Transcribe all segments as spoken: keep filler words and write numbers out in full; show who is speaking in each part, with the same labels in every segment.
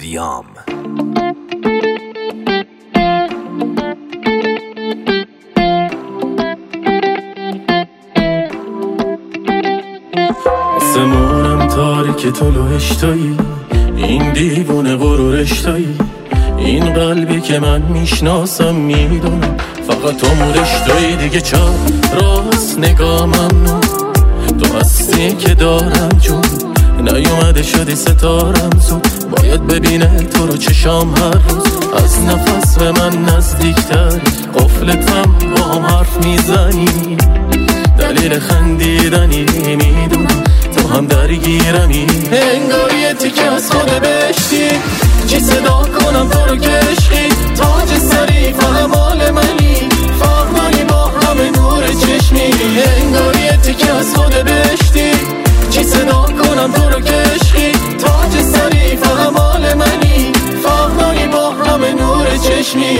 Speaker 1: ویام.
Speaker 2: آسمونم تاریک تو لوهشتایی، این دیوونه غرورشتایی، این قلبی که من میشناسم میدونم فقط تو مودشتایی. دیگه چار راست نگاه ممنون، تو هستی که دارم جون، نیومده شدی ستارم زود، باید ببینه تو رو چشام هر روز. از نفس به من نزدیکتر، قفلتم با هم حرف میزنی، دلیل خندیدنی میدونم تو هم درگیرمی. انگار یه تیکه از خود بهشتی، چی صدا کنم تو رو کشی، تاج سری فهم مال منی، فهمانی با همه نور چشمی. انگار یه تیکه از خود بهشتی، چی صدا کنم تو رو کشی، تاج سری فهم مال منی، فهمانی با همه نور چشمی.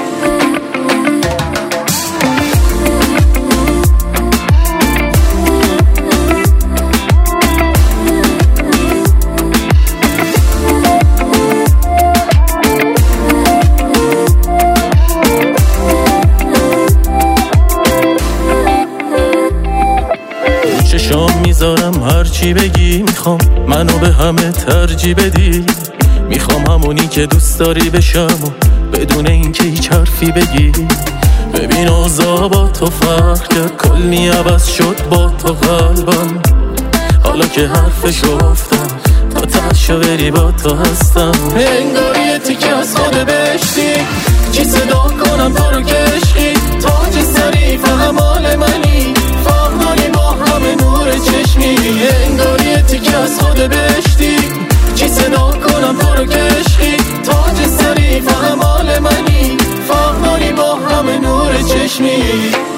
Speaker 2: چشام میذارم هرچی بگی، میخوام منو به همه ترجیح بدی، میخوام همونی که دوست داری بشم و بدون اینکه هیچ حرفی بگی. ببین اوضاع با تو فرق کرد، کلی عوض شد با تو قلبم، حالا که حرفش افتم تا تشو بری با تو هستم. انگار یه تیکه از خود بهشتی، چی صدا کنم تو رو کشی، تاج سری فهم مال منی، فهمانی با همه نور چشمی. انگار یه تیکه از خود بهشتی، چی صدا کنم تو رو کشی، تاج سری فهم مال منی، فهمانی با همه نور چشمی.